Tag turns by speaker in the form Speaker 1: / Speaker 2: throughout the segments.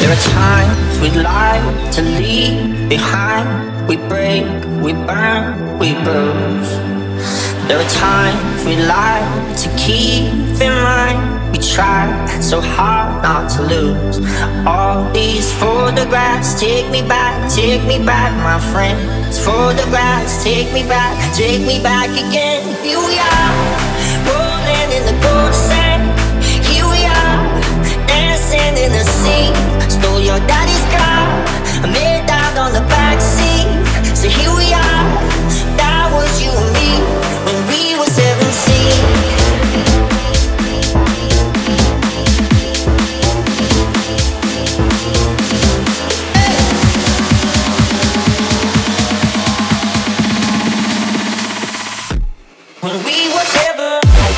Speaker 1: There are times we'd like to leave behind. We break, we burn, we bruise. There are times we'd like to keep in mind. We try so hard not to lose. All these photographs take me back, my friends. Photographs take me back again. Here we are, rolling in the gold sand. Here we are, dancing in the sea. Stole your daddy's car, I made out on the backseat. So here we are, that was you and me when we were 17. When we were ever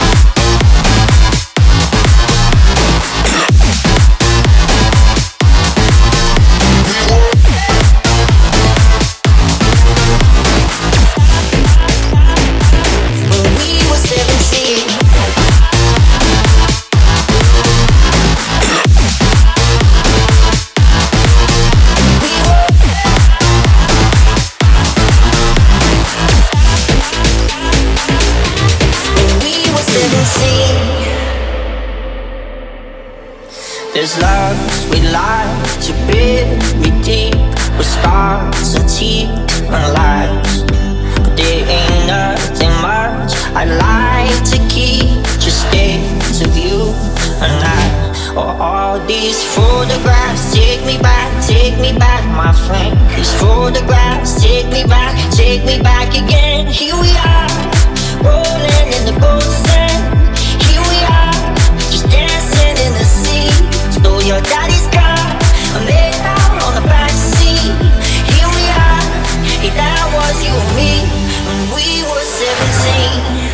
Speaker 1: there's loves we like to bury deep with scars and teeth and lies. But there ain't nothing much I'd like to keep, just days of you and I. Or all these photographs take me back, my friend. These photographs take me back again. Here we are, rolling in the gold sand. Here we are, just dancing in the sea. Stole your daddy's car, I made out on the backseat. Here we are, hey, that was you and me when we were 17.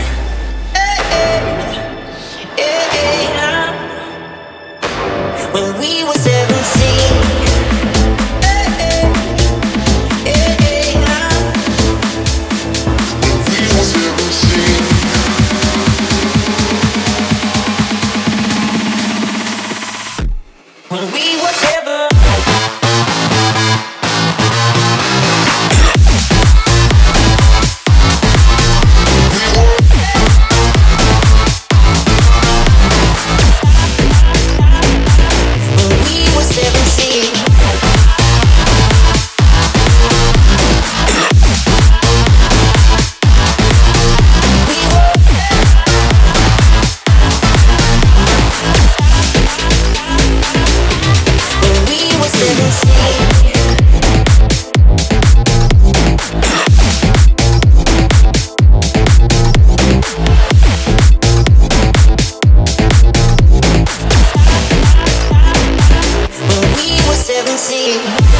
Speaker 1: Hey, hey, hey, nah. When we were 17. Hey, hey, hey, hey, nah. When we were 17. When we were ever see